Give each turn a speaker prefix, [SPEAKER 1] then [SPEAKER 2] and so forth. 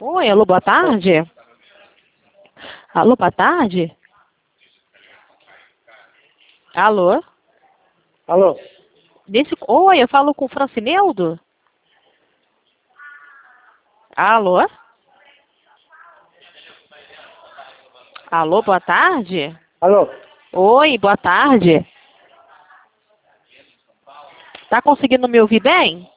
[SPEAKER 1] Oi, alô, boa tarde. Alô, boa tarde. Alô?
[SPEAKER 2] Alô?
[SPEAKER 1] Oi, eu falo com o Francineudo? Alô? Alô, boa tarde.
[SPEAKER 2] Alô?
[SPEAKER 1] Oi, boa tarde. Tá conseguindo me ouvir bem?